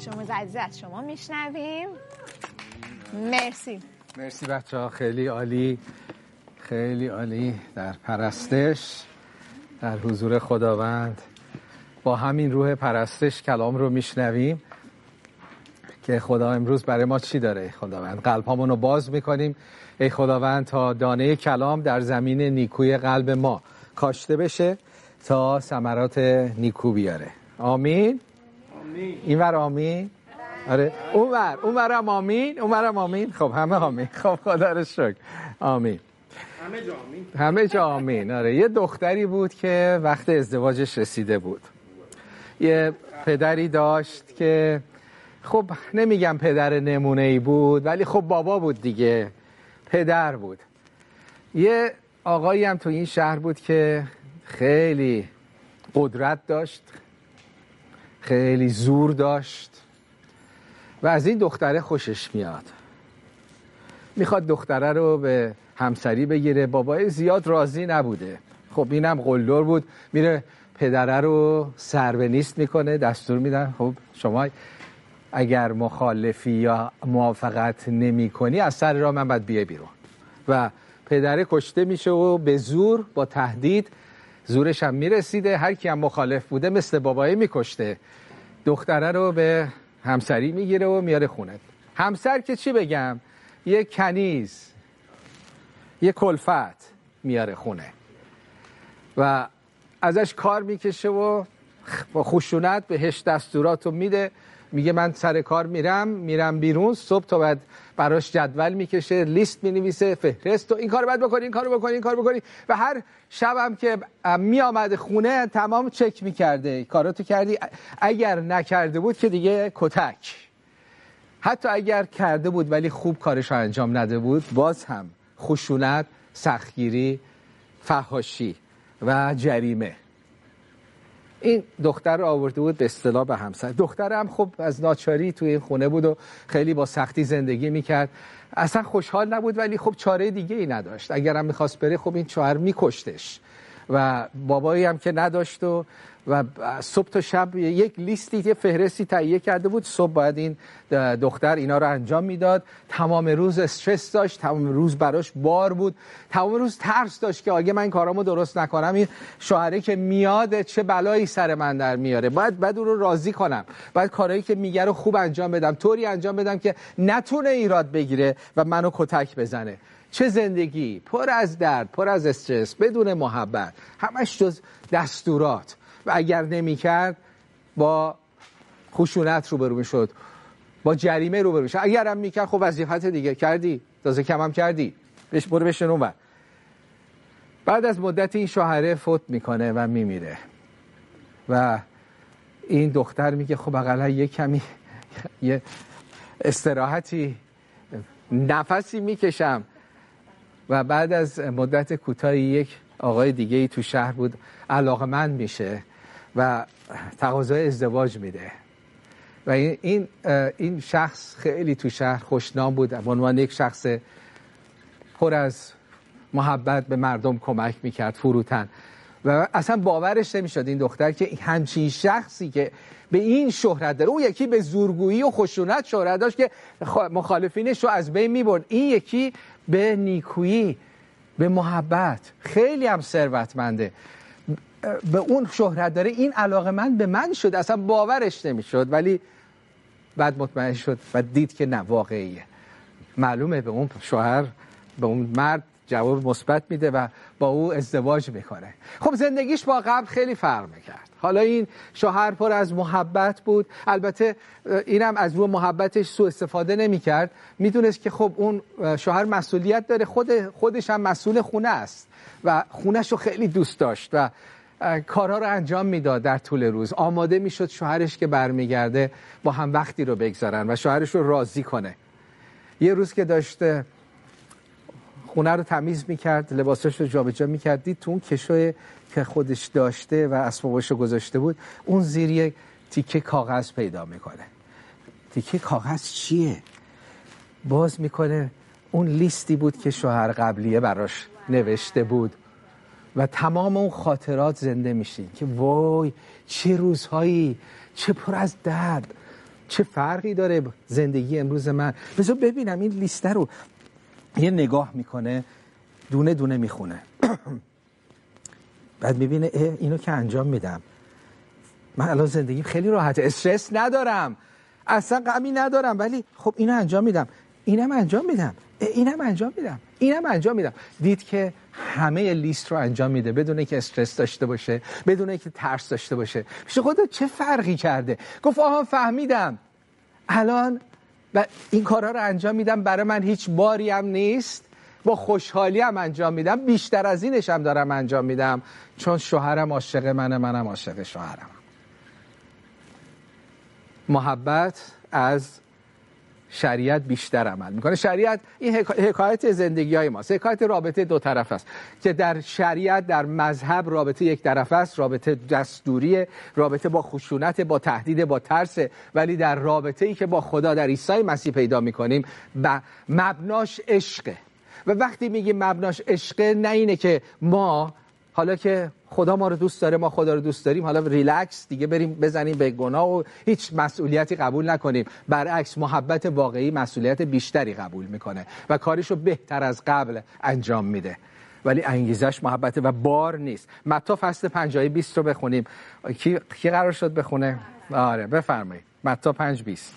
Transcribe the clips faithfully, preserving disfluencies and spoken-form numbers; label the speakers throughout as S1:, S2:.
S1: شما عزیز از شما میشنویم. مرسی
S2: مرسی بچه ها، خیلی عالی، خیلی عالی در پرستش در حضور خداوند. با همین روح پرستش کلام رو میشنویم که خدا امروز برای ما چی داره. خداوند قلبامون رو باز میکنیم ای خداوند تا دانه کلام در زمین نیکوی قلب ما کاشته بشه تا ثمرات نیکو بیاره. آمین. آمین. اینور آمین. آره اونور اونورم آمین، اونورم آمین. خب همه آمین. خب خدا رو شکر. آمین.
S3: همه جا آمین.
S2: همه جا آمین. آره یه دختری بود که وقت ازدواجش رسیده بود. یه پدری داشت که خب نمیگم پدر نمونه‌ای بود، ولی خب بابا بود دیگه، پدر بود. یه آقایی هم تو این شهر بود که خیلی قدرت داشت، خیلی زور داشت و از این دختره خوشش میاد. میخواد دختره رو به همسری بگیره. بابای زیاد راضی نبوده. خب اینم قلدر بود، میره پدره رو سر به نیست میکنه، دستور میدن خب شما اگر مخالفی یا موافقت نمی کنی از سر راه من باید بیای بیرون. و پدره کشته میشه و به زور، با تهدید، زورش هم میرسیده، هر کی هم مخالف بوده مثل بابایی میکشته. دختره رو به همسری میگیره و میاره خونه. همسر که چی بگم، یه کنیز، یه کلفت میاره خونه و ازش کار میکشه و با خشونت بهش دستوراتو میده. میگه من سر کار میرم میرم بیرون، صبح تا بعد براش جدول میکشه، لیست مینویسه، فهرست، و این کارو باید بکنی، این کارو بکنی، این کارو بکنی. و هر شبم که میامده خونه تمام چک میکرده کاراتو کردی. اگر نکرده بود که دیگه کتک. حتی اگر کرده بود ولی خوب کارش انجام نده بود، باز هم خشونت، سختگیری، فحاشی و جریمه. این دختر رو آورده بود به اصطلاح به همسر. دختر هم خب از ناچاری توی این خونه بود و خیلی با سختی زندگی میکرد. اصلا خوشحال نبود ولی خب چاره دیگه ای نداشت. اگرم میخواست بره خب این شوهر میکشتش و بابایی هم که نداشت و و صبح تا شب یک لیستی، یه فهرستی تهیه کرده بود. صبح باید این دختر اینا رو انجام میداد. تمام روز استرس داشت، تمام روز براش بار بود، تمام روز ترس داشت که اگه من کارامو درست نکنم این شوهره که میاد چه بلایی سر من در میاره. باید بعد اون رو راضی کنم، باید کارهایی که میگه رو خوب انجام بدم، طوری انجام بدم که نتونه ایراد بگیره و منو کتک بزنه. چه زندگی پر از درد، پر از استرس، بدون محبت، همش جز دستورات. و اگر نمی کرد با خشونت روبرو می شد، با جریمه روبرو می شد. اگر هم می کرد خب وظیفت دیگه کردی، تازه کم هم کردی، بش برو بشن اون ور. بعد از مدت این شوهره فوت میکنه و میمیره و این دختر میگه خب اقلا یه کمی یه استراحتی، نفسی میکشم. و بعد از مدت کوتاهی یک آقای دیگه ای تو شهر بود علاقمند میشه و تقاضای ازدواج میده و این این این شخص خیلی تو شهر خوشنام بود، به عنوان یک شخص پر از محبت به مردم کمک میکرد، فروتن. و اصلا باورش نمیشد این دختر که همچین شخصی که به این شهرت داره، اون یکی به زورگویی و خشونت شهرت داشت که مخالفینش رو از بین میبرد، این یکی به نیکویی، به محبت، خیلی هم ثروتمنده، به اون شهرت داره، این علاقه من به من شد. اصلا باورش نمیشد ولی بعد مطمئن شد و دید که نه، واقعیه. معلومه به اون شوهر، به اون مرد جواب مثبت میده و با او ازدواج میکنه. خب زندگیش با قبل خیلی فرق میکرد. حالا این شوهر پر از محبت بود. البته اینم از روی محبتش سوء استفاده نمیکرد. میدونست که خب اون شوهر مسئولیت داره، خود خودش هم مسئول خونه است و خونه‌شو خیلی دوست داشت و کارها رو انجام میداد در طول روز. آماده میشد شوهرش که برمیگرده با هم وقتی رو بگذارن و شوهرش رو راضی کنه. یه روز که داشته خونه رو تمیز میکرد، لباساش رو جابجا میکرد، دید تو اون کشوی که خودش داشته و اسباباش رو گذاشته بود اون زیر یک تیکه کاغذ پیدا میکنه. تیکه کاغذ چیه؟ باز میکنه، اون لیستی بود که شوهر قبلیه براش نوشته بود و تمام اون خاطرات زنده میشین که وای چه روزهایی، چه پر از درد، چه فرقی داره زندگی امروز من؟ بذار ببینم. این لیست رو یه نگاه میکنه، دونه دونه میخونه. بعد میبینه اینو که انجام میدم، من الان زندگیم خیلی راحته، استرس ندارم، اصلا غمی ندارم، ولی خب اینو انجام میدم، اینم انجام میدم، اینم انجام میدم، اینم انجام میدم. دید که همه لیست رو انجام میده بدون اینکه استرس داشته باشه، بدون اینکه ترس داشته باشه. پیش خدا چه فرقی کرده؟ گفت آها فهمیدم، الان و این کارها رو انجام میدم، برای من هیچ باری هم نیست، با خوشحالی هم انجام میدم، بیشتر از اینش هم دارم انجام میدم، چون شوهرم عاشق منه، منم عاشق شوهرم. محبت از شریعت بیشتر عمل میکنه. شریعت این حکایت زندگی های ماست، حکایت رابطه دو طرف است که در شریعت، در مذهب رابطه یک طرف است، رابطه دستوریه، رابطه با خشونت، با تهدید، با ترس، ولی در رابطه ای که با خدا در عیسی مسیح پیدا میکنیم و مبناش عشقه. و وقتی میگیم مبناش عشقه، نه اینه که ما حالا که خدا ما رو دوست داره، ما خدا رو دوست داریم، حالا ریلکس دیگه بریم بزنیم به گناه و هیچ مسئولیتی قبول نکنیم. برعکس، محبت واقعی مسئولیت بیشتری قبول میکنه و کارشو بهتر از قبل انجام میده، ولی انگیزش محبت و بار نیست. متی فصل پنج آیه بیست رو بخونیم. کی کی قرار شد بخونه؟ آره بفرمایید. متی پنج بیست.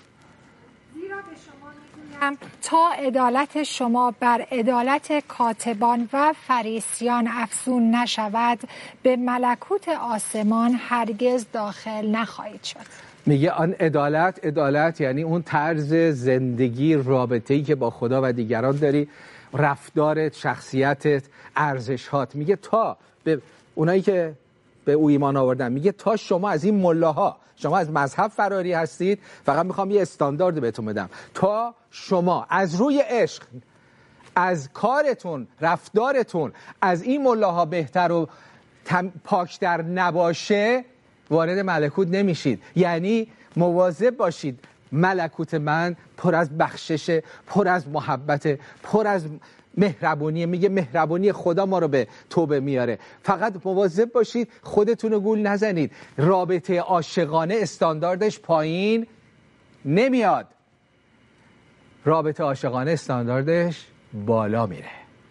S1: تا عدالت شما بر عدالت کاتبان و فریسیان افزون نشود، به ملکوت آسمان هرگز داخل نخواهید شد.
S2: میگه آن عدالت، عدالت یعنی اون طرز زندگی، رابطه‌ای که با خدا و دیگران داری، رفتارت، شخصیتت، ارزش‌هات. میگه تا به اونایی که به او ایمان آوردن، میگه تا شما از این ملاها، شما از مذهب فراری هستید، فقط میخوام یه استاندارد بهتون بدم، تا شما از روی عشق، از کارتون، رفتارتون از این ملاها بهتر و پاکتر نباشه، وارد ملکوت نمیشید. یعنی مواظب باشید، ملکوت من پر از بخشش، پر از محبت، پر از مهربونیه. میگه مهربونی خدا ما رو به توبه میاره. فقط مواظب باشید خودتون رو گول نزنید. رابطه عاشقانه استانداردش پایین نمیاد، رابطه عاشقانه استانداردش بالا میره.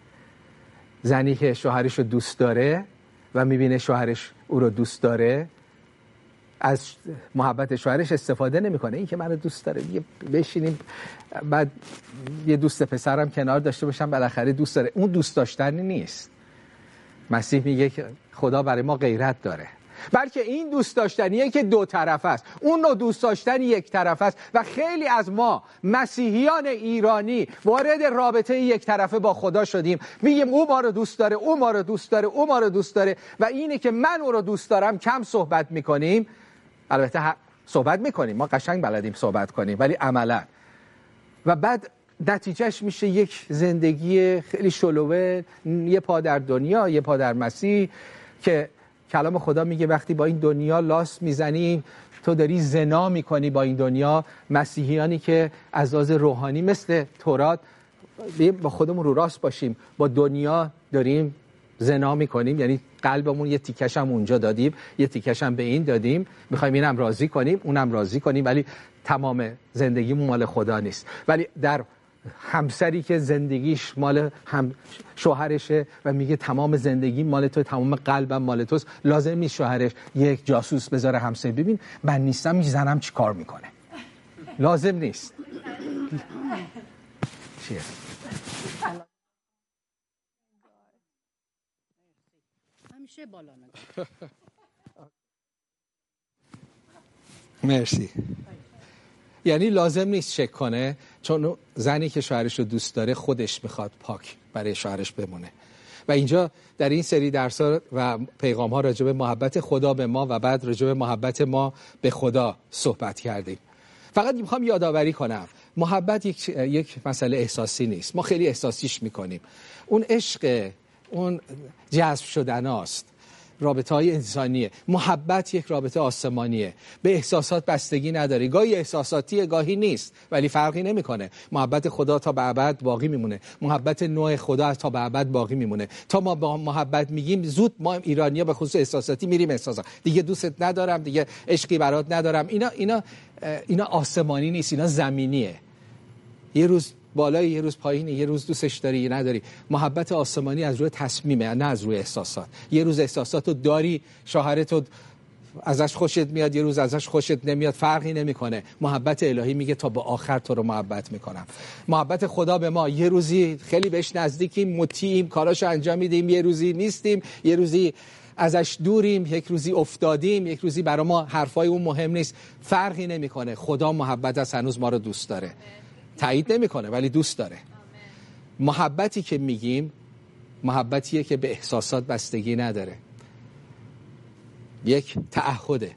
S2: زنی که شوهرش رو دوست داره و میبینه شوهرش او رو دوست داره، از محبت شوهرش استفاده نمیکنه. این که منو دوست داره، یه بشینیم بعد یه دوست پسرم کنار داشته باشم، بالاخره دوست داره. اون دوست داشتنی نیست. مسیح میگه که خدا برای ما غیرت داره، بلکه این دوست داشتنیه که دو طرف است. اون نوع دوست داشتن یک طرف است و خیلی از ما مسیحیان ایرانی وارد رابطه یک طرفه با خدا شدیم. میگیم او ما رو دوست داره، او ما رو دوست داره، او ما رو دوست داره، و اینه که من او رو دوست دارم کم صحبت میکنیم. البته صحبت میکنیم، ما قشنگ بلدیم صحبت کنیم، ولی عملا و بعد نتیجهش میشه یک زندگی خیلی شلوغ، یه پا در دنیا یه پا در مسیح، که کلام خدا میگه وقتی با این دنیا لاس میزنی تو داری زنا میکنی با این دنیا. مسیحیانی که از لحاظ روحانی مثل تورات با خودمون رو راست باشیم، با دنیا داریم زنا میکنیم، یعنی قلبمون یه تیکش هم اونجا دادیم، یه تیکش هم به این دادیم، میخوایم اینم راضی کنیم اونم راضی کنیم، ولی تمام زندگیمون مال خدا نیست. ولی در همسری که زندگیش مال هم شوهرشه و میگه تمام زندگی مال تو، تمام قلبم مال توست، لازم نیست شوهرش یک جاسوس بذاره همسایه ببین من نیستم میزنم چی کار میکنه. لازم نیست. چیه؟
S3: همیشه بالا نگاه.
S2: مرسی. یعنی لازم نیست شک کنه، چون زنی که شوهرش رو دوست داره خودش میخواد پاک برای شوهرش بمونه. و اینجا در این سری درس‌ها و پیغام‌ها راجع به محبت خدا به ما و بعد راجع به محبت ما به خدا صحبت کردیم. فقط میخوام یادآوری کنم محبت یک یک مسئله احساسی نیست. ما خیلی احساسیش میکنیم. اون عشق، اون جذب شدناست. رابطه های انسانیه. محبت یک رابطه آسمانیه، به احساسات بستگی نداره. گاهی احساساتیه گاهی نیست، ولی فرقی نمیکنه. محبت خدا تا به ابد باقی میمونه، محبت نوع خدا تا به ابد باقی میمونه. تا ما با محبت میگیم زود ما ایرانی‌ها به خصوص احساساتی میریم احساسات، دیگه دوستت ندارم، دیگه عشقی برات ندارم. اینا اینا اینا آسمانی نیست، اینا زمینیه. یه روز بالایی یه روز پایینی، یه روز دوستش داری یه نداری. محبت آسمانی از روی تصمیمه، نه از روی احساسات. یه روز احساساتو داری، شوهرتو ازش خوشت میاد، یه روز ازش خوشت نمیاد، فرقی نمیکنه. محبت الهی میگه تا به آخر تو رو محبت میکنم. محبت خدا به ما، یه روزی خیلی بهش نزدیکیم، مطیعیم، کاراشو انجام میدیم، یه روزی نیستیم، یه روزی ازش دوریم، یک روزی افتادیم، یک روزی برای ما حرفای اون مهم نیست. فرقی نمیکنه. خدا محبت است، هنوز ما رو دوست داره. تایید نمیکنه ولی دوست داره. محبتی که میگیم محبتیه که به احساسات بستگی نداره. یک تعهده.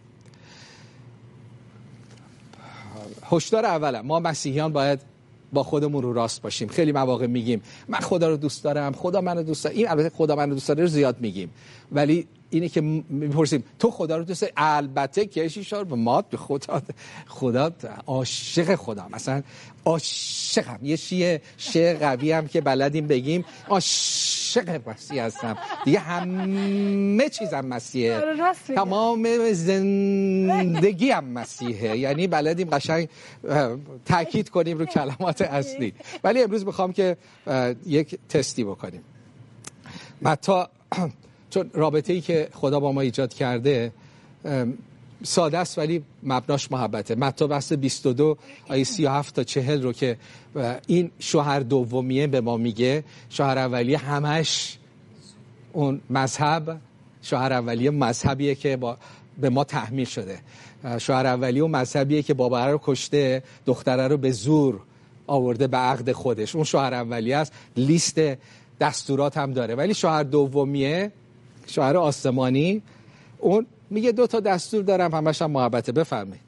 S2: هشدار اولم، ما مسیحیان باید با خودمون رو راست باشیم. خیلی مواقع میگیم من خدا رو دوست دارم، خدا منو دوست داره. این البته خدا منو دوست داره رو زیاد میگیم، ولی اینه که میپرسیم تو خدا رو دوست داری؟ البته کشیشار به ما به خدا خدا عاشق خدا، مثلا عاشقم. یه شیء شعر قوی هم که بلدیم بگیم عاشق مسیح هستم دیگه، همه چیزم مسیحه، تمام زندگی هم مسیحه. یعنی بلدیم قشنگ تاکید کنیم رو کلمات اصلی. ولی امروز میخوام که یک تستی بکنیم. متی، چون رابطه‌ای که خدا با ما ایجاد کرده ساده است ولی مبناش محبته. متی بحث بیست و دو آیه سی و هفت تا چهل رو که این شوهر دومیه به ما میگه، شوهر اولیه همش اون مذهب، شوهر اولیه مذهبیه که با به ما تحمیل شده. شوهر اولیه اون مذهبیه که بابا رو کشته، دختره رو به زور آورده به عقد خودش. اون شوهر اولیه است، لیست دستورات هم داره. ولی شوهر دومیه، شوهر آسمانی، اون میگه دو تا دستور دارم، همش هم محبته. بفرمایید.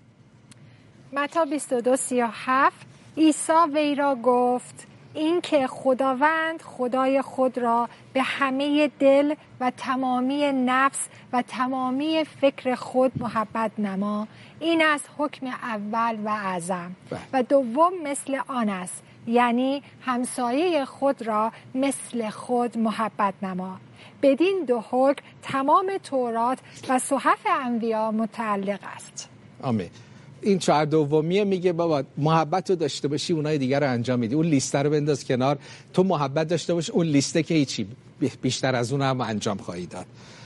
S1: متی بیست و دو سی و هفت عیسی وی را گفت این که خداوند خدای خود را به همه دل و تمامی نفس و تمامی فکر خود محبت نما، این از حکم اول و اعظم. و دوم مثل آن است، یعنی همسایه خود را مثل خود محبت نما. بدین دو حکم تمام تورات و صحف انبیا متعلق است.
S2: آمین. این چهار دومیه میگه بابا محبت رو داشته باشی، اونای دیگر رو انجام میدی. اون لیست رو بنداز کنار، تو محبت داشته باش، اون لیسته که هیچی، بیشتر از اون هم انجام خواهی داد.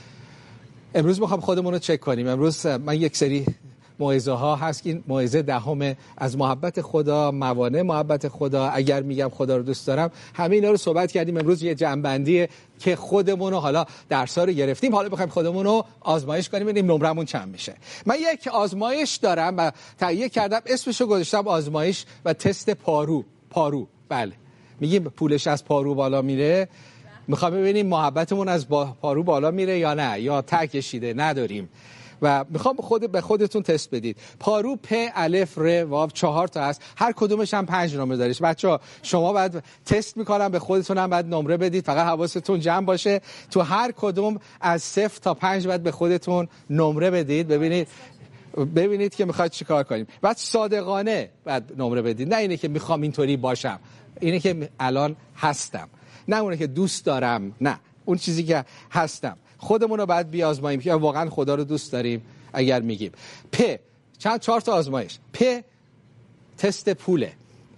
S2: امروز میخوام خودمون رو چک کنیم. امروز من یک سری موعظه ها هست، این موعظه دهم از محبت خدا، موانع محبت خدا. اگر میگم خدا رو دوست دارم، همه اینا رو صحبت کردیم. امروز یه جنبندیه که خودمون رو حالا درس‌ها رو گرفتیم، حالا بخوایم خودمون رو آزمایش کنیم ببینیم نمرمون چند میشه. من یک آزمایش دارم و تهیه کردم، اسمشو گذاشتم آزمایش و تست پارو. پارو، بله، میگیم پولش از پارو بالا میره. میخوام ببینیم محبتمون از با پارو بالا میره یا نه، یا ته کشیده نداریم. و میخوام خود به خودتون تست بدید. پارو پ الف ر واو چهار تا هست، هر کدومش هم پنج نمره داره. بچه‌ها شما بعد تست میکنم، به خودتون هم بعد نمره بدید، فقط حواستون جمع باشه تو هر کدوم از صفر تا پنج بعد به خودتون نمره بدید، ببینید ببینید که میخواید چیکار کنیم. بعد صادقانه بعد نمره بدید، نه اینه که میخوام اینطوری باشم، اینه که الان هستم، نه اونه که دوست دارم، نه اون چیزی که هستم. خودمون رو بعد بیازماییم که واقعا خدا رو دوست داریم. اگر میگیم پ، چند چهار تا آزمایش. پ تست پوله،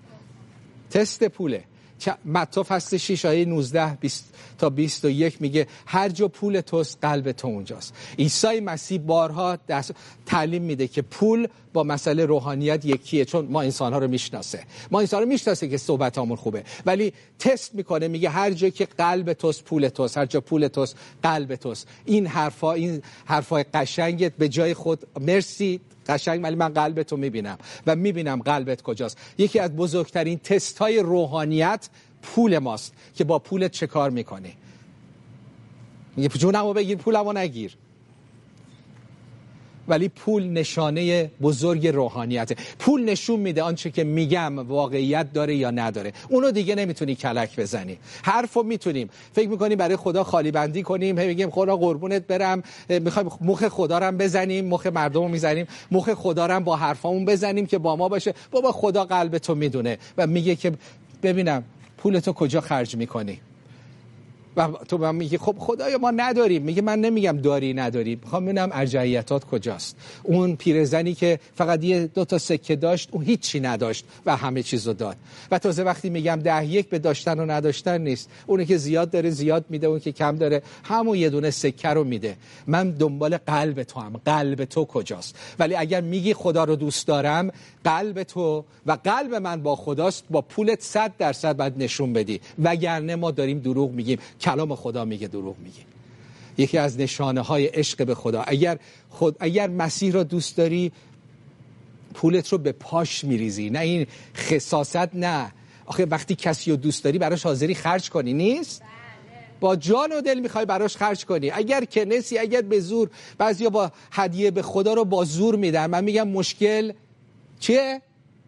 S2: تست پوله. متی فصل شش آیه نوزده بیست تا بیست و یک میگه هر جا پول توست قلب تو اونجاست. عیسی مسیح بارها تعلیم میده که پول با مسئله روحانیت یکیه، چون ما انسان‌ها رو میشناسه، ما انسان‌ها رو میشناسه که صحبتامون خوبه، ولی تست میکنه، میگه هر جا که قلب توست پول توست، هر جا پول توست قلب توست. این حرفا این حرفای قشنگت به جای خود، مرسی قشنگ، ولی من قلبت رو میبینم و میبینم قلبت کجاست. یکی از بزرگترین تست‌های روحانیت پول ماست که با پولت چه کار میکنی. میگه جونمو بگیر پولمو نگیر. ولی پول نشانه بزرگ روحانیته. پول نشون میده آنچه که میگم واقعیت داره یا نداره. اونو دیگه نمیتونی کلک بزنی. حرفو میتونیم فکر میکنیم برای خدا خالی بندی کنیم، هی میگیم خدا قربونت برم، میخوایم مخ خدا رو هم بزنیم، مخ مردمو میزنیم، مخ خدا رو هم با حرفامون بزنیم که با ما باشه. بابا خدا قلب تو میدونه و میگه که ببینم پولتو کجا خرج میکنی. و تو من میگی خب خدایا ما نداریم. میگه من نمیگم داری نداری، میخوام ببینم ارجحیتات کجاست. اون پیرزنی که فقط یه دو تا سکه داشت اون هیچی نداشت و همه چیزو داد. و تازه وقتی میگم ده یک به داشتن و نداشتن نیست، اونی که زیاد داره زیاد میده، اون که کم داره همون یه دونه سکه رو میده. من دنبال قلب تو هم، قلب تو کجاست. ولی اگر میگی خدا رو دوست دارم، قلب تو و قلب من با خداست، با پولت صد درصد باید نشون بدی، وگرنه ما داریم دروغ میگیم. کلام خدا میگه دروغ میگی. یکی از نشانه های عشق به خدا، اگر خود اگر مسیح را دوست داری پولت رو به پاش میریزی، نه این خساست. نه آخه وقتی کسی رو دوست داری براش حاضری خرج کنی، نیست؟ با جان و دل میخوای براش خرج کنی. اگر کنسی، اگر به زور، بعضیا با هدیه به خدا رو با زور میدن. من میگم مشکل چیه؟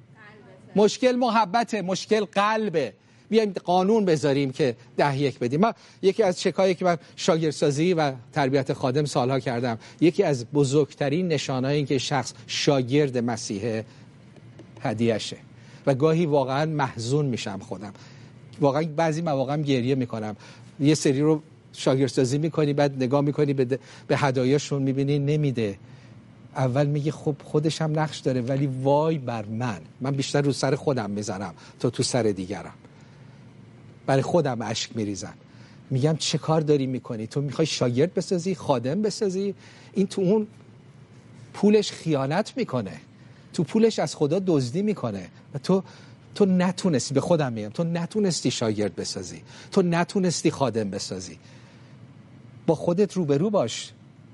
S2: مشکل محبته، مشکل قلبه. بیایم قانون بذاریم که ده یک بدیم. من یکی از چکایی که من شاگردسازی و تربیت خادم سالها کردم، یکی از بزرگترین نشانه‌های این که شخص شاگرد مسیحه هدیه‌شه. و گاهی واقعا محزون میشم خودم، واقعا بعضی مواقع گریه میکنم. یه سری رو شاگردسازی میکنی، بعد نگاه میکنی به, به هدایاشون، میبینی نمیده. اول میگه خب خودش هم نقش داره، ولی وای بر من، من بیشتر رو سر خودم میزنم تا تو سر دیگرم. برای خودم اشک میریزم، میگم چه کار داری میکنی؟ تو میخوای شاگرد بسازی، خادم بسازی؟ این تو اون پولش خیانت میکنه، تو پولش از خدا دزدی میکنه. و تو تو نتونستی، به خودم میگم، تو نتونستی شاگرد بسازی، تو نتونستی خادم بسازی. با خودت روبرو باش.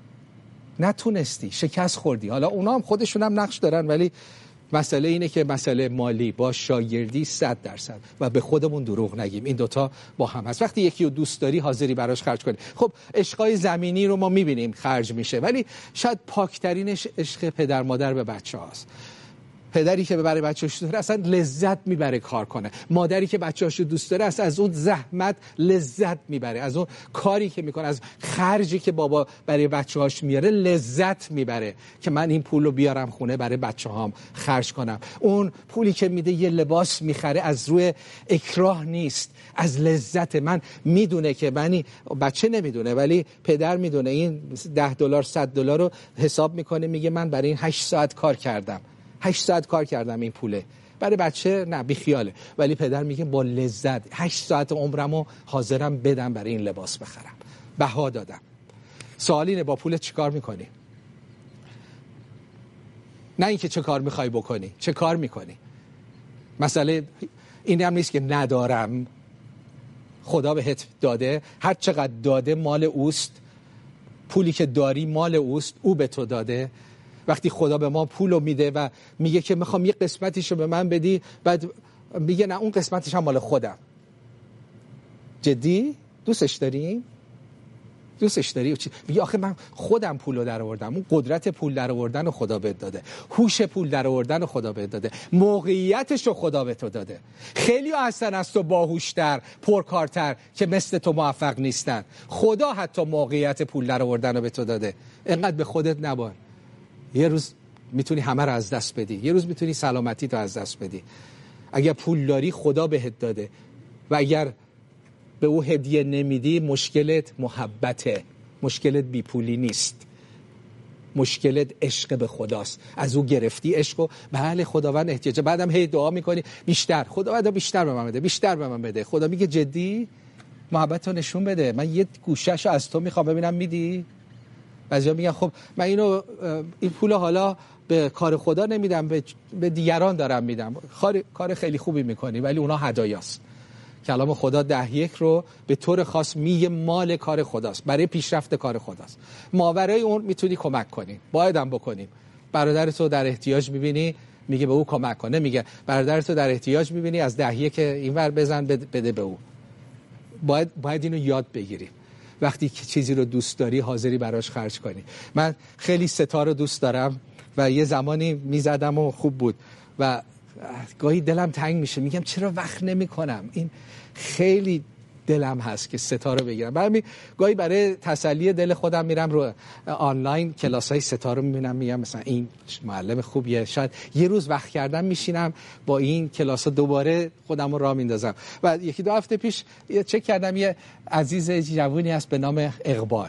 S2: نتونستی، شکست خوردی. حالا اونا هم خودشون هم نقش دارن، ولی مسئله اینه که مسئله مالی با شاگردی صد درصد و به خودمون دروغ نگیم، این دوتا با هم هست. وقتی یکی رو دوست داری حاضری براش خرج کنی. خب عشقای زمینی رو ما میبینیم خرج میشه، ولی شاید پاکترینش عشق پدر مادر به بچه هاست. پدری که برای بچه‌اش دوست داره اصلا لذت میبره کار کنه. مادری که بچه‌اش دوست داره اصلا از اون زحمت لذت میبره، از اون کاری که میکنه، از خرجی که بابا برای بچه‌هاش میاره لذت میبره که من این پولو بیارم خونه برای بچه‌هام خرج کنم. اون پولی که میده یه لباس میخره از روی اکراه نیست، از لذت. من میدونه که منی بچه نمیدونه ولی پدر میدونه، این ده دلار صد دلار رو حساب میکنه، میگه من برای این هشت ساعت کار کردم، هشت ساعت کار کردم، این پوله. برای بچه نه، بی خیاله. ولی پدر میگه با لذت هشت ساعت عمرمو حاضرم بدم برای این لباس بخرم، بها دادم. سوال اینه با پولت چیکار میکنی؟ نه اینکه چه کار میخوای بکنی، چه کار میکنی. مسئله این هم نیست که ندارم، خدا بهت داده، هر چقدر داده مال اوست، پولی که داری مال اوست، او به تو داده. وقتی خدا به ما پولو میده و میگه که میخوام یه قسمتیشو به من بدی، بعد میگه نه اون قسمتش هم مال خودم. جدی؟ دوستش داری؟ دوستش داری؟ میگه آخه من خودم پولو در آوردم. اون قدرت پول در آوردن رو خدا بهت داده، هوش پول در آوردن رو خدا بهت داده، موقعیتش رو خدا به تو داده. خیلی ها هستن از تو باهوشتر، پرکارتر که مثل تو موفق نیستن. خدا حتی موقعیت پول در آوردن رو به تو داده. اینقدر به خودت نبار. یه روز میتونی همه رو از دست بدی، یه روز میتونی سلامتی تو از دست بدی. اگر پول داری خدا بهت داده، و اگر به او هدیه نمیدی مشکلت محبته، مشکلت بی پولی نیست، مشکلت عشق به خداست. از او گرفتی عشقو، بله خداوند احتیاجه، بعدم هی دعا میکنی بیشتر، خداوند بیشتر به من بده، بیشتر به من بده. خدا میگه جدی محبتو نشون بده، من یه گوشهشو از تو میخوام ببینم میدی. بعضیا میگن خب من اینو این پولو حالا به کار خدا نمیدم، به دیگران دارم میدم. کار خیلی خوبی میکنی ولی اونا هدایاست. کلام خدا ده یک رو به طور خاص میگه مال کار خداست، برای پیشرفت کار خداست. ماورای اون میتونی کمک کنی، بایدم بکنیم. برادرتو در احتیاج میبینی، میگه به او کمک کنه. میگه برادرتو در احتیاج میبینی، از ده یک اینور بزن بده به او. باید باید اینو یاد بگیریم. وقتی که چیزی رو دوست داری حاضری براش خرج کنی. من خیلی ستار رو دوست دارم و یه زمانی میزدم و خوب بود و گاهی دلم تنگ میشه، میگم چرا وقت نمی کنم، این خیلی دلم هست که ستاره بگیرم. برای گاهی برای تسلی دل خودم میرم رو آنلاین کلاسای ستاره میبینم، میگم مثلا این معلم خوبیه، شاید یه روز وقت کردم میشینم با این کلاسا دوباره خودم رو راه میندازم. و یکی دو هفته پیش چک کردم یه عزیز جوونی هست به نام اقبال،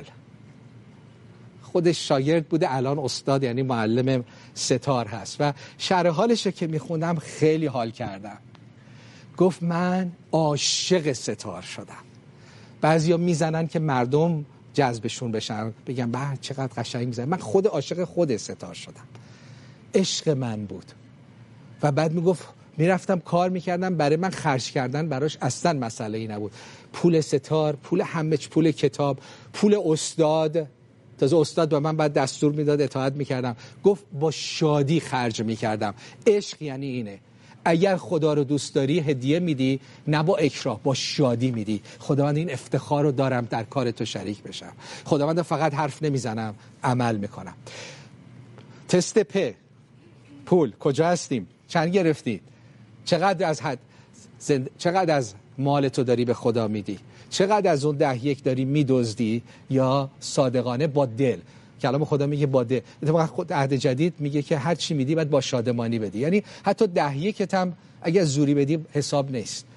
S2: خودش شاگرد بوده الان استاد یعنی معلم ستار هست و شرح حالش رو که میخوندم خیلی حال کردم. گفت من عاشق ستار شدم. بعضیا میزنن که مردم جذبشون بشن، بگم به چقدر قشنگ میزنن، من خود عاشق خود ستار شدم، عشق من بود. و بعد میگفت میرفتم کار میکردم، برای من خرج کردن براش اصلا مسئله ای نبود، پول ستار، پول همه، پول کتاب، پول استاد، تازه استاد به من بعد دستور میداد اطاعت میکردم. گفت با شادی خرج میکردم. عشق یعنی اینه، اگر خدا رو دوست داری هدیه میدی، نه با اکراه، با شادی میدی. خداوند این افتخار رو دارم در کار تو شریک بشم. خداوند فقط حرف نمیزنم، عمل میکنم. تست پ پول، کجا هستیم؟ چند گرفتی؟ چقدر از حد زند... چقدر از مال تو داری به خدا میدی؟ چقدر از اون ده یک داری میدزدی یا صادقانه با دل؟ کلام خدا میگه با دل. اتفاقا خود عهد جدید میگه که هر چی میدی باید با شادمانی بدی، یعنی حتی ده یکت هم اگه زوری بدی حساب نیست،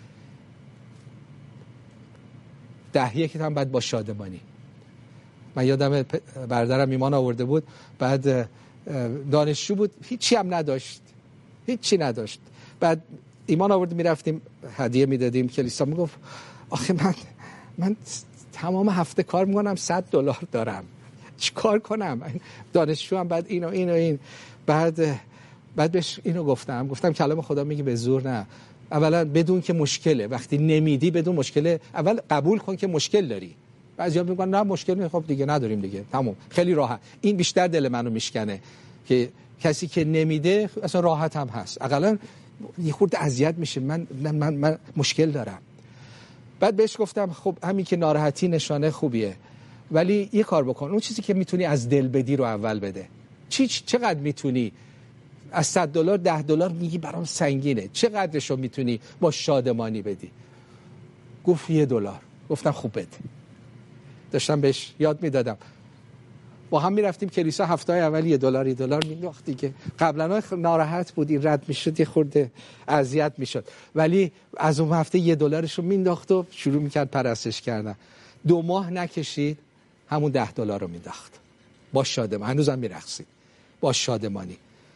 S2: ده یکت هم باید با شادمانی. من یادم برادرم ایمان آورده بود، بعد دانشجو بود، هیچی هم نداشت، هیچی نداشت، بعد ایمان آورد میرفتیم هدیه میدادیم کلیسا، میگفت آخه من من تمام هفته کار میکنم، صد دلار دارم، چی کار کنم؟ دانشجو هم بعد اینو اینو این بعد بعد بهش اینو گفتم گفتم کلام خدا میگه به زور نه، اولا بدون که مشکله، وقتی نمیدی بدون مشکله، اول قبول کن که مشکل داری. بعضیا میگن نه مشکل نیست، خب دیگه نداریم دیگه، تموم، خیلی راحت. این بیشتر دل منو میشکنه که کسی که نمیده اصلا راحت هم هست، اقلا یه خورده اذیت میشه، من من, من من مشکل دارم. بعد بهش گفتم خب همین که ناراحتی نشانه خوبیه، ولی یه کار بکن، اون چیزی که میتونی از دل بدی رو اول بده. چی چقدر میتونی؟ از صد دلار ده دلار میگی برام سنگینه، چقدرشو میتونی با شادمانی بدی؟ گفت یه دلار. گفتم خوب بده. داشتم بهش یاد میدادم، با هم میرفتیم کلیسا، هفته‌های اول یه دلار یه دلار مینداخت دیگه. قبلا ناراحت بودی، رد میشد، یه خورده اذیت میشد، ولی از اون هفته یه دلارشو مینداخت و شروع میکرد پرستش کردن. دو ماه نکشید همون ده دلار رو مینداخت با شادمانی، هنوزم میرقصید با شادمانی.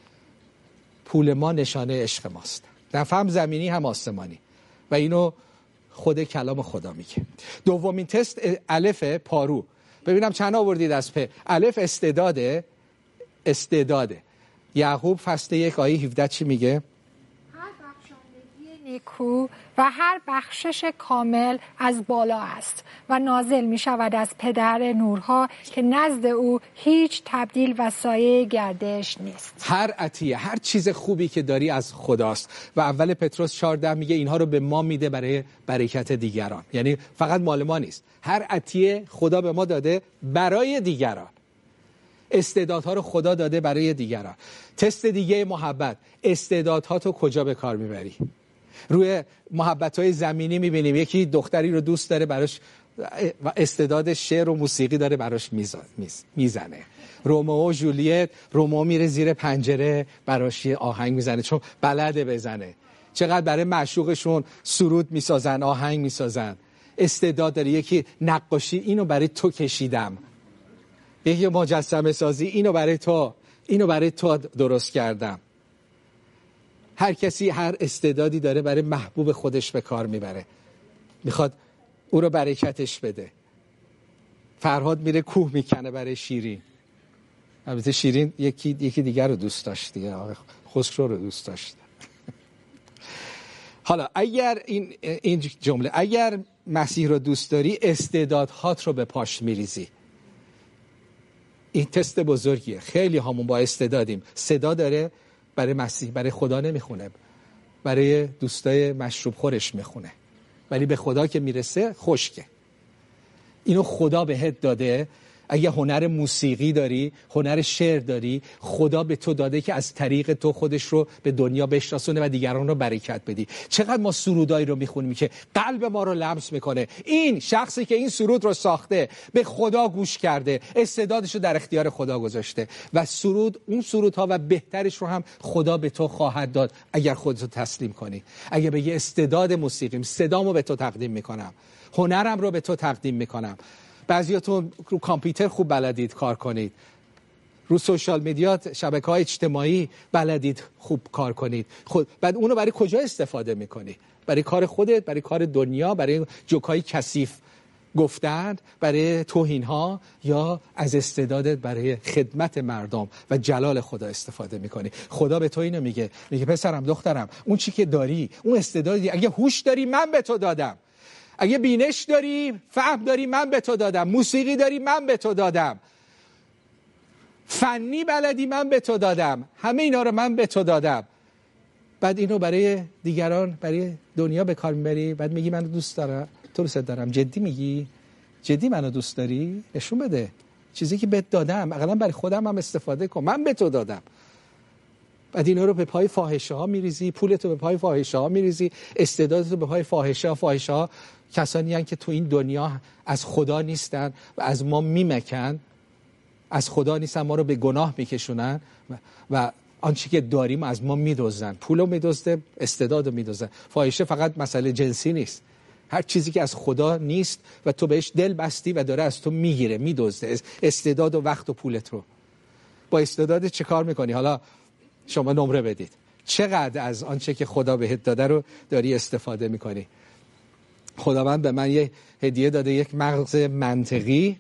S2: پول ما نشانه عشق ماست، نفع هم زمینی هم آسمانی، و اینو خود کلام خدا میگه. دومین تست الف پارو، ببینم چند آوردید از پ. الف استعداده، استعداده. یعقوب فصل یک آیه هفده چی میگه؟
S1: هر بخشندگی نیکو و هر بخشش کامل از بالا است و نازل می شود از پدر نورها که نزد او هیچ تبدیل و سایه گردش نیست.
S2: هر عطیه، هر چیز خوبی که داری از خداست. و اول پتروس چهارده میگه اینها رو به ما میده برای برکت دیگران، یعنی فقط مال ما نیست، هر عطیه خدا به ما داده برای دیگران. استعدادها رو خدا داده برای دیگران. تست دیگه محبت، استعدادها تو کجا به کار میبری؟ روی محبت‌های زمینی میبینیم یکی دختری رو دوست داره، براش استعداد شعر و موسیقی داره، براش میزنه. رومئو و جولیت، رومئو میره زیر پنجره براش یه آهنگ میزنه چون بلده بزنه. چقدر برای معشوقشون سرود میسازن، آهنگ میسازن. استعداد داره. یکی نقاشی، اینو برای تو کشیدم. یکی مجسمه سازی، اینو برای تو، اینو برای تو درست کردم. هر کسی هر استعدادی داره برای محبوب خودش به کار میبره، میخواد او رو برکتش بده. فرهاد میره کوه میکنه برای شیرین. البته شیرین یکی یکی دیگر رو دوست داشت دیگه، خسرو رو دوست داشت. حالا اگر این این جمله، اگر مسیح رو دوست داری استعدادهات رو به پاش میریزی. این تست بزرگیه. خیلی همون با استعدادیم، صدا داره، برای مسیح، برای خدا نمیخونه، برای دوستای مشروب خورش میخونه، ولی به خدا که میرسه خشکه. اینو خدا بهت داده. اگه هنر موسیقی داری، هنر شعر داری، خدا به تو داده که از طریق تو خودش رو به دنیا بشناسونه و دیگران رو برکت بدی. چقدر ما سرودایی رو میخونیم که قلب ما رو لمس میکنه. این شخصی که این سرود رو ساخته به خدا گوش کرده، استعدادش رو در اختیار خدا گذاشته و سرود، اون سرودها و بهترش رو هم خدا به تو خواهد داد اگر خودتو تسلیم کنی. اگه بگی استعداد موسیقیم، صدامو به تو تقدیم میکنم، هنرم رو به تو تقدیم میکنم. بعضیاتون رو کامپیوتر خوب بلدید کار کنید، رو سوشال میدیا، شبکه‌های اجتماعی بلدید خوب کار کنید. خود بعد اونو برای کجا استفاده میکنی؟ برای کار خودت، برای کار دنیا، برای جوکای کثیف گفتن، برای توهین‌ها، یا از استعدادت برای خدمت مردم و جلال خدا استفاده میکنی؟ خدا به تو اینو میگه، میگه پسرم دخترم، اون چی که داری، اون استعدادی، اگه هوش داری من به تو دادم، اگه بینش داری، فهم داری، من به تو دادم، موسیقی داری، من به تو دادم، فنی بلدی، من به تو دادم، همه اینا رو من به تو دادم. بعد اینو برای دیگران، برای دنیا به کار میبری، بعد میگی منو دوست دارم، تو دوست دارم. جدی میگی؟ جدی منو دوست داری؟ نشون بده. چیزی که بهت دادم اقلا برای خودم هم استفاده کن، من به تو دادم. بعد اینا رو به پای فاحشه ها میریزی، پولتو به پای فاحشه ها میریزی، استعدادتو به پای فاحشه ها. فاحشه ها کسانی هستند که تو این دنیا از خدا نیستن و از ما میمکن، از خدا نیستن، ما رو به گناه میکشونن و, و آنچه که داریم از ما میدزدن. پولو میدزده، استعدادو میدزدن. فاحشه فقط مسئله جنسی نیست، هر چیزی که از خدا نیست و تو بهش دل بستی و داره از تو میگیره، میدزده استعداد و وقت و پولت رو. با استعداد چه کار میکنی؟ حالا شما نمره بدید، چقدر از آنچه که خدا بهت داده رو داری استفاده میکنی؟ خداوند به من یه هدیه داده، یک مغز منطقی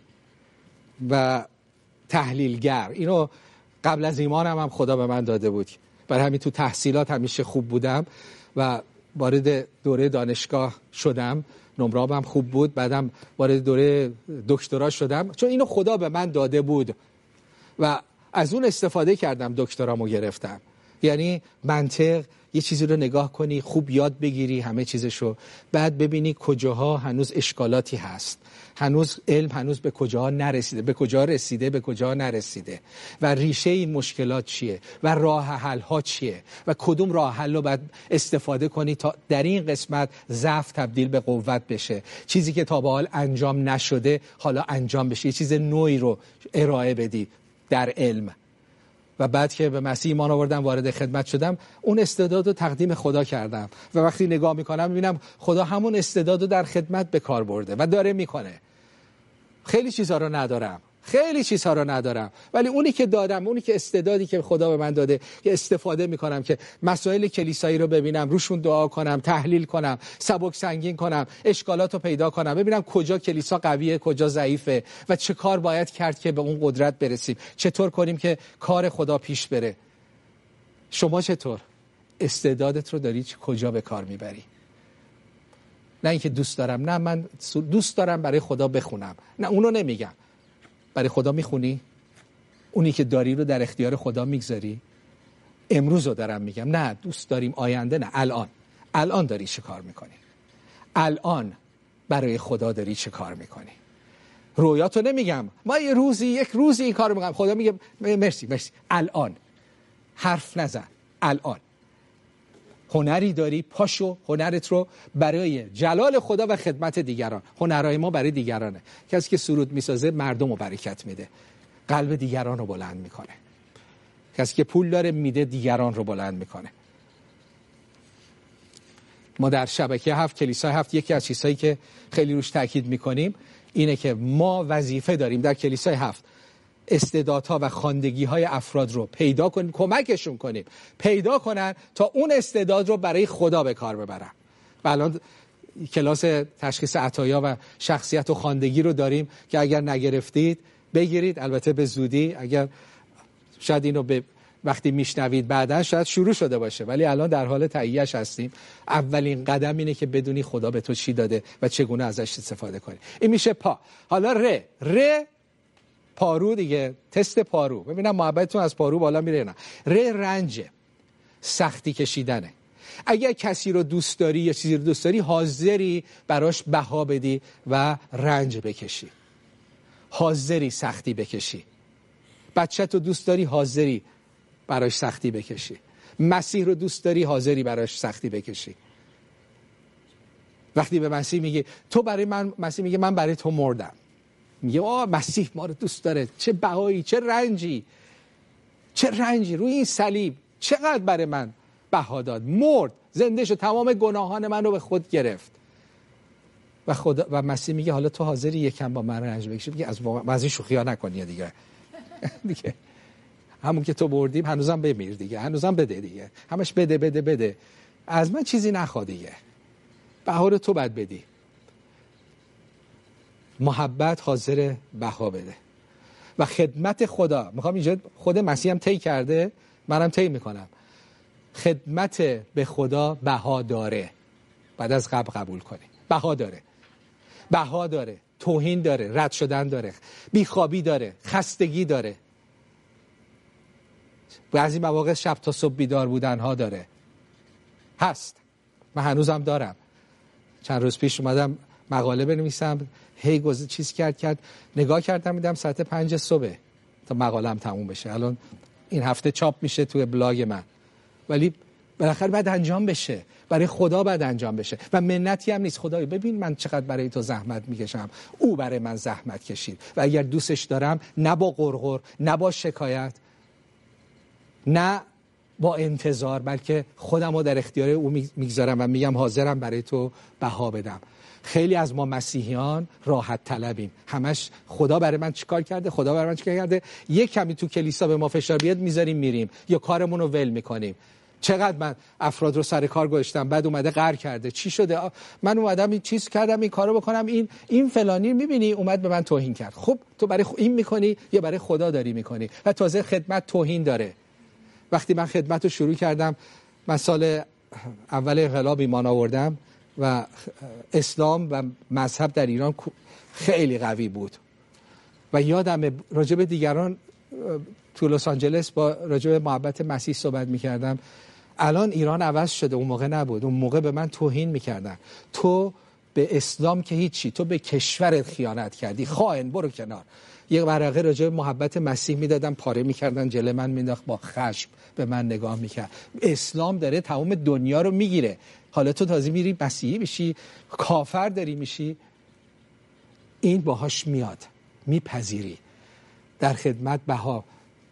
S2: و تحلیلگر. اینو قبل از ایمانم هم خدا به من داده بود. برای همین تو تحصیلات همیشه خوب بودم و وارد دوره دانشگاه شدم، نمره‌ام هم خوب بود. بعدم وارد دوره دکترا شدم، چون اینو خدا به من داده بود و از اون استفاده کردم، دکترامو گرفتم. یعنی منطق، یه چیزی رو نگاه کنی، خوب یاد بگیری همه چیزشو، بعد ببینی کجاها هنوز اشکالاتی هست، هنوز علم هنوز به کجاها نرسیده، به کجا رسیده، به کجا نرسیده و ریشه این مشکلات چیه و راه حل ها چیه و کدوم راه حل رو باید استفاده کنی تا در این قسمت ضعف تبدیل به قوت بشه. چیزی که تا به حال انجام نشده حالا انجام بشه، یه چیز نوعی رو ارائه بدی در علم. و بعد که به مسیح ایمان آوردم، وارد خدمت شدم، اون استعداد رو تقدیم خدا کردم و وقتی نگاه میکنم میبینم خدا همون استعداد رو در خدمت به کار برده و داره میکنه. خیلی چیزها رو ندارم، خیلی چیزها رو ندارم، ولی اونی که دادم، اونی که استعدادی که خدا به من داده، که استفاده میکنم که مسائل کلیسایی رو ببینم، روشون دعا کنم، تحلیل کنم، سبک سنگین کنم، اشکالات رو پیدا کنم، ببینم کجا کلیسا قویه، کجا ضعیفه و چه کار باید کرد که به اون قدرت برسیم، چطور کنیم که کار خدا پیش بره. شما چطور استعدادت رو داری کجا به کار میبری؟ نه اینکه دوست دارم، نه من دوست دارم برای خدا بخونم، نه اونو نمیگم. برای خدا میخونی؟ اونی که داری رو در اختیار خدا میگذاری؟ امروز رو دارم میگم، نه دوست داریم آینده، نه الان. الان داری چه کار میکنی؟ الان برای خدا داری چه کار میکنی؟ رویاتو نمیگم، ما یه روزی یک روزی این کار رو میکنم، خدا میگه مرسی مرسی. الان حرف نزن، الان هنری داری، پاشو هنرت رو برای جلال خدا و خدمت دیگران. هنرهای ما برای دیگرانه. کسی که سرود میسازه مردم رو برکت میده، قلب دیگران رو بلند میکنه. کسی که پول داره میده، دیگران رو بلند میکنه. ما در شبکه هفت، کلیسای هفت، یکی از چیزهایی که خیلی روش تاکید میکنیم اینه که ما وظیفه داریم در کلیسای هفت استعدادها و خواندگی‌های افراد رو پیدا کنیم، کمکشون کنیم پیدا کنن تا اون استعداد رو برای خدا به کار ببرن. و الان کلاس تشخیص عطایا و شخصیت و خواندگی رو داریم که اگر نگرفتید بگیرید، البته به زودی. اگر شاید اینو به وقتی میشنوید بعداً شاید شروع شده باشه، ولی الان در حال تهیه‌اش هستیم. اولین قدم اینه که بدونی خدا به تو چی داده و چگونه ازش استفاده کنی. این میشه پا. حالا ر ر پارو دیگه، تست پارو. ببینم محبتتون از پارو بالا میره نه. ر رنجه، سختی کشیدنه. اگر کسی رو دوست داری یا چیزی رو دوست داری، حاضری براش بها بدی و رنج بکشی، حاضری سختی بکشی. بچه رو دوست داری، حاضری براش سختی بکشی. مسیح رو دوست داری، حاضری براش سختی بکشی. وقتی به مسیح میگه تو برای من، مسیح میگه من برای تو مردم، میگه آه مسیح ما رو دوست داره، چه بهایی، چه رنجی، چه رنجی روی این صلیب، چقدر برای من بها داد، مرد، زنده شد، تمام گناهان من رو به خود گرفت. و خدا و مسیح میگه حالا تو حاضری یکم با من رنج بکشی؟ میگه از از این شوخی‌ها نکنی دیگه. دیگه همون که تو بردیم هنوزم بمیر دیگه، هنوزم بده دیگه، همش بده بده بده، از من چیزی نخوا دیگه، بها رو تو باید بدی. محبت حاضر بها بده. و خدمت خدا، میخوام اینجا خود مسیح هم طی کرده، منم طی میکنم، خدمت به خدا بها داره. بعد از قبل قبول کنی بها داره، بها داره، توهین داره، رد شدن داره، بیخوابی داره، خستگی داره، بعضی مواقع شب تا صبح بیدار بودن ها داره، هست. من هنوزم دارم. چند روز پیش اومدم مقاله بنویسم، هی گذشت چیز کرد کرد نگاه کردم میدم ساعت پنج صبح تا مقاله‌ام تموم بشه. الان این هفته چاپ میشه توی بلاگ من، ولی بالاخره باید انجام بشه، برای خدا باید انجام بشه. و منتی هم نیست، خدایا ببین من چقدر برای تو زحمت میکشم، او برای من زحمت کشید و اگر دوستش دارم، نه با غرغر، نه با شکایت، نه با انتظار، بلکه خودم رو در اختیار او میگذارم و میگم حاضرم برای تو بها بدم. خیلی از ما مسیحیان راحت طلبیم، همش خدا برای من چیکار کرده، خدا برای من چیکار کرده، یک کمی تو کلیسا به ما فشار بیاد میذاریم میریم یا کارمون رو ول میکنیم. چقدر من افراد رو سر کار گذاشتم، بعد اومده قهر کرده، چی شده، من اومدم این چیز کردم، این کارو بکنم، این این فلانی میبینی اومد به من توهین کرد. خب تو برای این میکنی یا برای خدا داری میکنی؟ و تازه خدمت توهین داره. وقتی من خدمت رو شروع کردم، من سال اول انقلاب ایمان آوردم و اسلام و مذهب در ایران خیلی قوی بود و یادم راجع به دیگران تو لس آنجلس با راجع به محبت مسیح صحبت میکردم. الان ایران عوض شده، اون موقع نبود. اون موقع به من توهین میکردن، تو به اسلام که هیچی، تو به کشورت خیانت کردی، خائن، برو کنار. یک ورقه راجع به محبت مسیح میدادن، پاره میکردن، جلوی من مینداخت، با خشم به من نگاه میکرد. اسلام داره تمام دنیا رو میگیره، حالا تو تازه میری مسیحی بشی، کافر داری میشی. این باهاش میاد، میپذیری. در خدمت بها،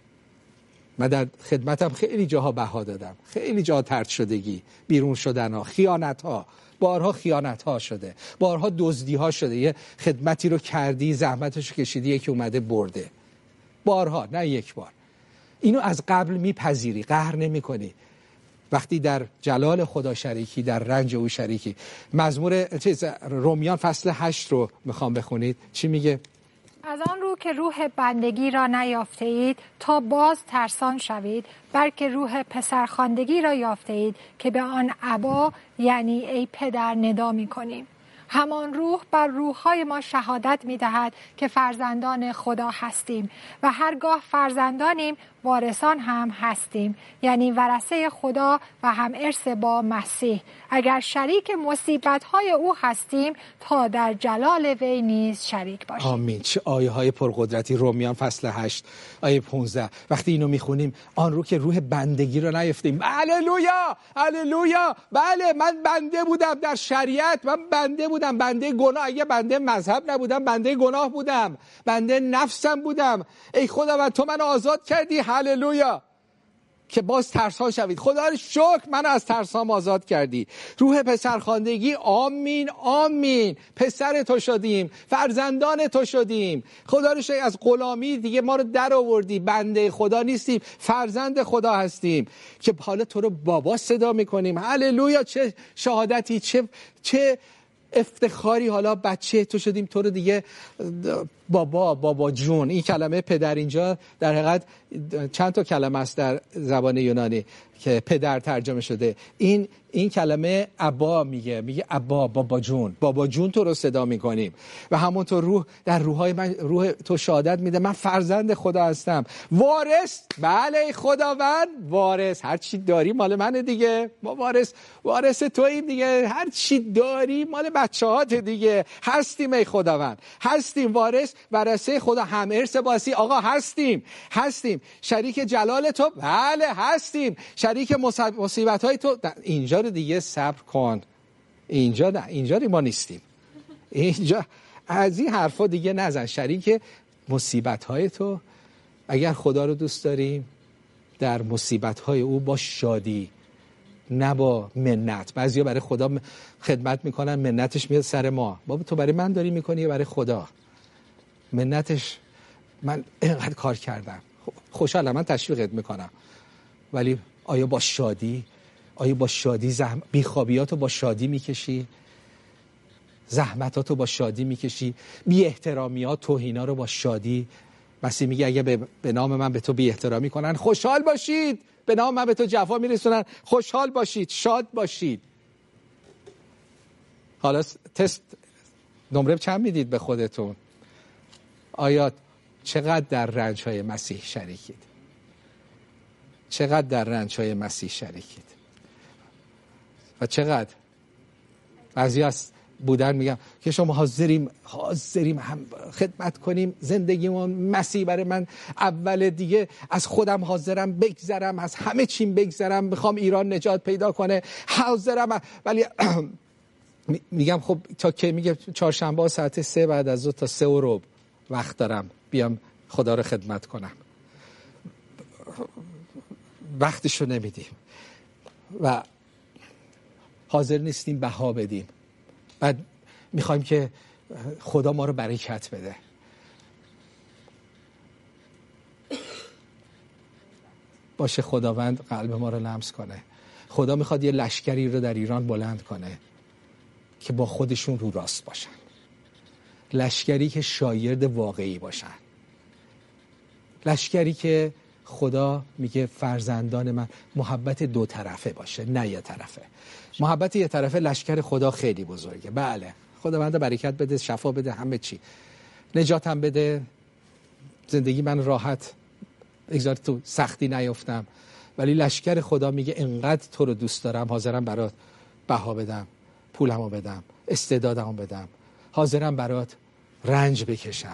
S2: من در خدمتم خیلی جاها بها دادم، خیلی جاها طرد شدگی، بیرون شدن ها، خیانت ها، بارها خیانت ها شده، بارها دزدی ها شده. یه خدمتی رو کردی، زحمتش کشیدی، یکی اومده برده، بارها، نه یک بار. اینو از قبل میپذیری، قهر نمی کنی. وقتی در جلال خدا شریکی، در رنج او شریکی. مزمور چیز رومیان فصل هشت رو میخوام بخونید. چی میگه؟
S1: از آن رو که روح بندگی را نیافته اید تا باز ترسان شوید، بلکه روح پسرخواندگی را یافته اید که به آن ابا، یعنی ای پدر، ندا می‌کنیم. همان روح بر روح‌های ما شهادت می‌دهد که فرزندان خدا هستیم و هرگاه فرزندانیم وارثان هم هستیم، یعنی ورثه خدا و هم ارث با مسیح، اگر شریک مصیبت‌های او هستیم تا در جلال وی نیز شریک باشیم.
S2: آمین. چه آیه های پرقدرتی. رومیان فصل هشت آیه پانزده. وقتی اینو میخونیم، آن رو که روح بندگی رو نیافتیم. هللویا، هللویا. بله، من بنده بودم در شریعت، من بنده بودم، بنده گناه. اگه بنده مذهب نبودم، بنده گناه بودم، بنده نفسم بودم. ای خداوند تو منو آزاد کردی. هللویا، که باز ترسان شوید. خدا رو شکر منو از ترسام آزاد کردی. روح پسرخواندگی. آمین، آمین. پسر تو شدیم، فرزندان تو شدیم. خدا رو شکر از غلامی دیگه ما رو در آوردی، بنده خدا نیستیم، فرزند خدا هستیم، که حالا تو رو بابا صدا میکنیم. هللویا. چه شهادتی، چه چه افتخاری. حالا بچه تو شدیم، تو رو دیگه بابا، بابا جون. این کلمه پدر اینجا در حقیقت چند تا کلمه است در زبان یونانی که پدر ترجمه شده. این این کلمه ابا میگه، میگه ابا، بابا جون، بابا جون تو رو صدا میکنیم. و همونطور روح در روحای من، روح تو شهادت میده من فرزند خدا هستم. وارث، بله خداوند وارث، هر چی داری مال منه دیگه، ما وارث وارث توییم دیگه، هر چی داری مال بچه‌هات دیگه. هستیم ای خداوند، هستیم وارث ورثه خدا، هم ارث باسی. آقا هستیم، هستیم شریک جلال تو، بله هستیم شریک مصیبت های تو. اینجا رو دیگه صبر کن، اینجا نه، اینجا ما نیستیم، اینجا از این حرفا دیگه نزن. شریک مصیبت های تو، اگر خدا رو دوست داریم در مصیبت های او با شادی نه با منت. بعضیا برای خدا خدمت میکنن منتش میاد سر ما. بابا تو برای من داری میکنی یا برای خدا؟ منتش من اینقدر کار کردم، خوشحالم، من تشویقت میکنم، ولی آیا با شادی؟ آیا با شادی زحم... بیخوابیاتو با شادی میکشی؟ زحمتاتو با شادی میکشی؟ بی احترامیات، توهینا رو با شادی؟ مسیح میگه اگه به... به نام من به تو بی احترامی کنن خوشحال باشید، به نام من به تو جفا میرسونن خوشحال باشید، شاد باشید. حالا تست نمره چند میدید به خودتون؟ آیا چقدر در رنج‌های مسیح شریکید؟ چقدر در رنج‌های مسیح شریکید؟ و چقدر بعضی از بودن میگم که شما حاضریم حاضریم هم خدمت کنیم، زندگیمون مسیح برای من اول دیگه، از خودم حاضرم بگذرم، از همه چیم بگذرم، میخوام ایران نجات پیدا کنه، حاضرم. ولی میگم خب تا که میگه چهارشنبه ساعت سه بعد از ظهر تا سه و ربع وقت دارم بیام خدا رو خدمت کنم، وقتشو نمیدیم و حاضر نیستیم بها بدیم. بعد میخوایم که خدا ما رو برکت بده. باشه خداوند قلب ما رو لمس کنه. خدا میخواد یه لشکری رو در ایران بلند کنه که با خودشون رو راست باشن، لشکری که شاگرد واقعی باشن، لشکری که خدا میگه فرزندان من محبت دو طرفه باشه نه یه طرفه. محبت یه طرفه لشکر خدا خیلی بزرگه، بله خداوند برکت بده، شفا بده، همه چی، نجاتم بده، زندگی من راحت بگذار، تو سختی نیفتم. ولی لشکر خدا میگه انقدر تو رو دوست دارم، حاضرم برات بها بدم، پولمو بدم، استعدادمو بدم، حاضرم برات رنج بکشم.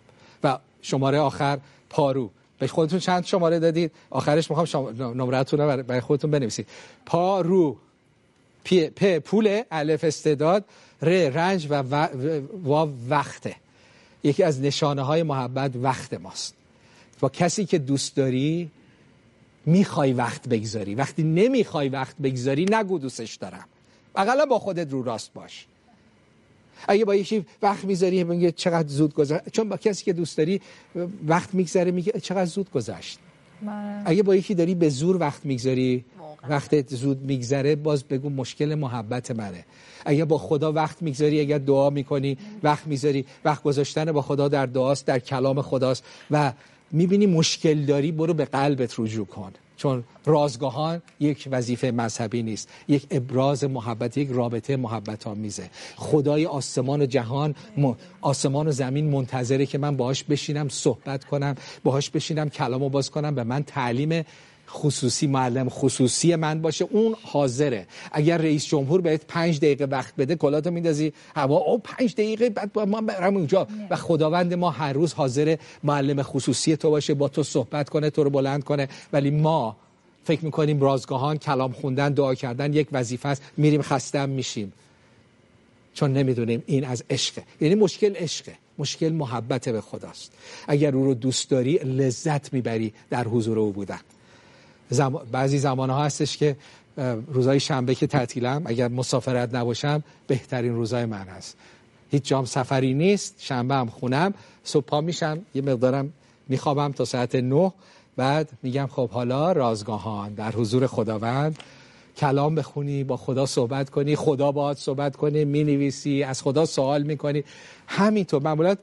S2: و شماره آخر پارو، به خودتون چند شماره دادید؟ آخرش میخوام شما... نمره‌تون رو برای خودتون بنویسید. پارو، پی پ پول، الف استعداد، ر رنج و واو وقته. یکی از نشانه های محبت وقت ماست. با کسی که دوست داری میخوای وقت بگذاری. وقتی نمیخوای وقت بگذاری نگو دوستش دارم. اقلا با خودت رو راست باش. اگه با یکی وقت میذاری میگه چقدر زود گذشت، چون با کسی که دوست داری وقت میگذره میگه چقدر زود گذشت. من... اگه با یکی داری به زور وقت میگذاری وقت زود میگذره، باز بگو مشکل محبت منه. اگه با خدا وقت میگذاری، اگه دعا میکنی وقت میذاری، وقت گذاشتن با خدا در دعاست، در کلام خداست و میبینی مشکل داری، برو به قلبت رجوع کن. چون رازگاهان یک وظیفه مذهبی نیست، یک ابراز محبت، یک رابطه محبت آمیزه. خدای آسمان و جهان، آسمان و زمین منتظره که من باهاش بشینم صحبت کنم، باهاش بشینم کلامو باز کنم، به من تعلیم خصوصی، معلم خصوصی من باشه. اون حاضره. اگر رئیس جمهور بهت پنج دقیقه وقت بده کلاتو میندازی هوا، او پنج دقیقه بعد با من برم اونجا. و خداوند ما هر روز حاضره معلم خصوصی تو باشه، با تو صحبت کنه، تو رو بلند کنه. ولی ما فکر میکنیم رازگاهان، کلام خوندن، دعا کردن یک وظیفه است، میریم خسته میشیم چون نمیدونیم این از عشقه. یعنی مشکل عشقه، مشکل محبت به خداست. اگر او رو دوست داری لذت میبری در حضور او بودن. زم... بعضی زمانها هستش که روزهای شنبه که تعطیلم، اگر مسافرت نباشم بهترین روزهای من هست. هیچ جام سفری نیست، شنبه هم خونم، صبح پا میشم یه مقدارم میخوابم تا ساعت نه، بعد میگم خب حالا رازگاهان در حضور خداوند کلام بخونی، با خدا صحبت کنی، خدا باهات صحبت کنی، مینویسی، از خدا سوال میکنی. همینطور معمولا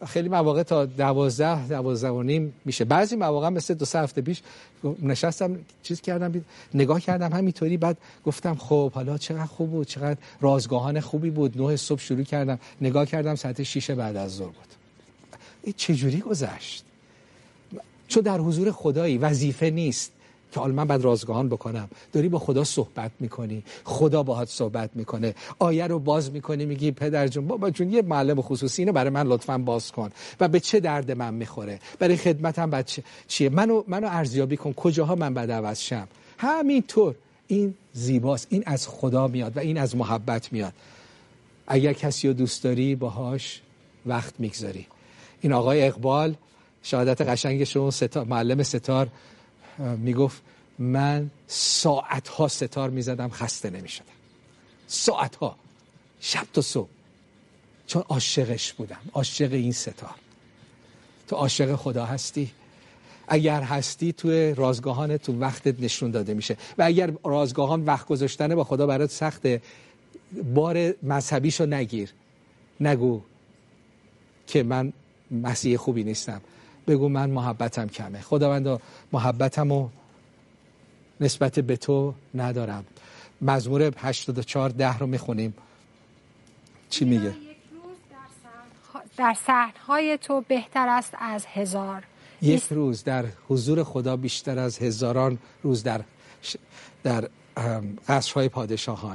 S2: خیلی مواقع تا دوازده دوازده و نیم میشه. بعضی مواقع مثل دو سه هفته پیش نشستم چیز کردم نگاه کردم همینطوری، بعد گفتم خب حالا چقدر خوب بود، چقدر رازگاهان خوبی بود. نه صبح شروع کردم، نگاه کردم ساعت شش بعد از ظهر بود. این چجوری گذشت؟ چون در حضور خدایی، وظیفه نیست که حالا من بعد رازگاهان بکنم. داری با خدا صحبت میکنی، خدا باهات صحبت میکنه، آیه رو باز میکنی، میگی پدر جون، بابا جون، یه معلم خصوصی اینو برای من لطفاً باز کن و به چه درد من میخوره، برای خدمتم بعد چیه، منو منو ارزیابی کن، کجاها من بعد عوض شم. همینطور این زیباست، این از خدا میاد و این از محبت میاد. اگر کسی رو دوست داری باهاش وقت میگذاری. این آقای اقبال شهادت قشنگش، ستار معلم ستار، میگفت من ساعتها ستار میزدم خسته نمیشدم، ساعتها، شب تا صبح، چون عاشقش بودم، عاشق این ستار. تو عاشق خدا هستی؟ اگر هستی توی رازگاهان تو وقتت نشون داده میشه. و اگر رازگاهان وقت گذاشتن با خدا برات سخته، بار مذهبیشو نگیر، نگو که من مسیح خوبی نیستم، بگو من محبتم کمه، خداوندا محبتمو نسبت به تو ندارم. مزمور هشتاد و چهار ده رو میخونیم. چی میگه؟
S1: یک روز در صحنهای تو بهتر است از هزار.
S2: یک روز در حضور خدا بیشتر از هزاران روز در در قصرهای پادشاهان.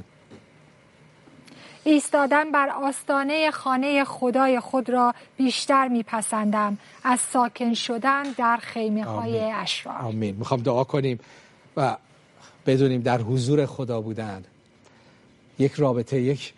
S1: ایستادن بر آستانه خانه خدای خود را بیشتر میپسندم از ساکن شدن در خیمه های اشرار.
S2: آمین. میخوام دعا کنیم و بدونیم در حضور خدا بودن یک رابطه، یک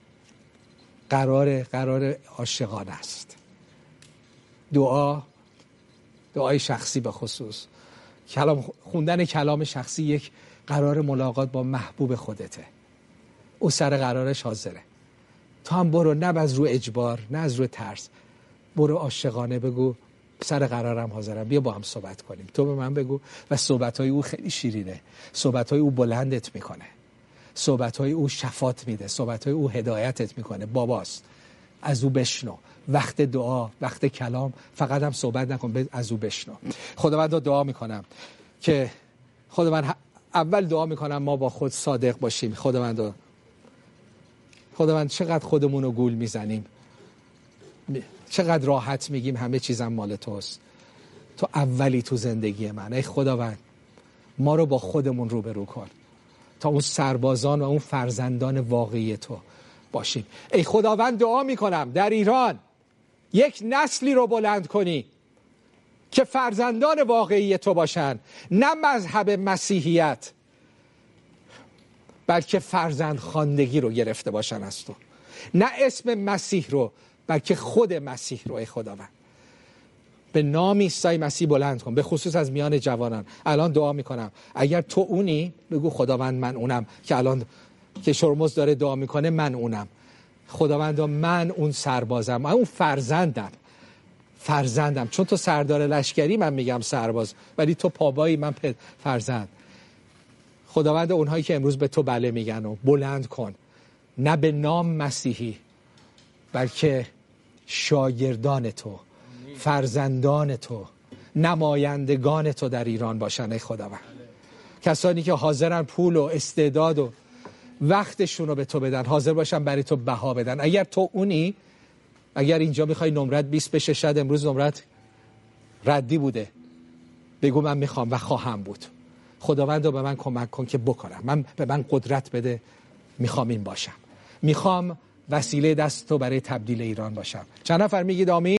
S2: قرار قرار عاشقانه است. دعا، دعای شخصی به خصوص، کلام، خوندن کلام شخصی یک قرار ملاقات با محبوب خودته. او سر قرارش حاضره. تو هم برو، نه از رو اجبار، نه از رو ترس، برو عاشقانه بگو سر قرارم حاضرم، بیا با هم صحبت کنیم. تو به من بگو. و صحبت‌های او خیلی شیرینه، صحبت‌های او بلندت میکنه، صحبت‌های او شفات میده، صحبت‌های او هدایتت میکنه. باباست، از او بشنو. وقت دعا، وقت کلام، فقط هم صحبت نکن، از او بشنو. خداوند دعا میکنم که خداوند اول دعا میکنم ما با خود صادق باشیم. خداوند خداوند چقدر خودمون رو گول میزنیم، چقدر راحت میگیم همه چیزم مال توست، تو اولی تو زندگی من. ای خداوند ما رو با خودمون روبرو کن تا اون سربازان و اون فرزندان واقعی تو باشیم. ای خداوند دعا میکنم در ایران یک نسلی رو بلند کنی که فرزندان واقعی تو باشن، نه مذهب مسیحیت، بلکه فرزند خواندگی رو گرفته باشن از تو، نه اسم مسیح رو بلکه خود مسیح رو. ای خداوند به نام عیسی مسیح بلند کن، به خصوص از میان جوانان. الان دعا میکنم اگر تو اونی بگو خداوند من اونم، که الان که شرمز داره دعا میکنه من اونم. خداوند من اون سربازم، من اون فرزندم، فرزندم. چون تو سردار لشکری من میگم سرباز، ولی تو پابایی من فرزند. خداوند اونهایی که امروز به تو بله میگن و بلند کن، نه به نام مسیحی بلکه شاگردان تو، فرزندان تو، نمایندگان تو در ایران باشن. ای خداوند کسانی که حاضرن پول و استعداد و وقتشون رو به تو بدن، حاضر باشن برای تو بها بدن. اگر تو اونی، اگر اینجا میخوای نمرت بیست بشه، شاید امروز نمرت ردی بوده، بگو من میخوام و خواهم بود. خداوند رو به من کمک کن که بکنم، من به من قدرت بده، میخوام این باشم، میخوام وسیله دست تو برای تبدیل ایران باشم. چند نفر میگید آمین؟